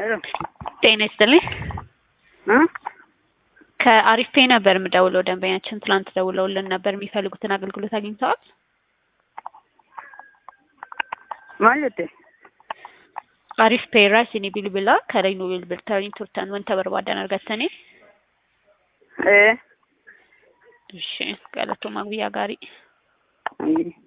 ጤና ይስጥልኝ ከአሪፍ ፔ ነበር የምደውለው ደንበኛችን ትላንት ደውለውልን ነበር የሚፈልጉትን አገልግሎት አግኝተዋል ማለት አሪፍ ፔ ራስኒ ቢልብላ ከረይኑ ቢልብል ተሪን ቱርተን ወንተ በርባዳን አርጋተኔ እሺ ጋለቶ ማግቢያ ጋሪ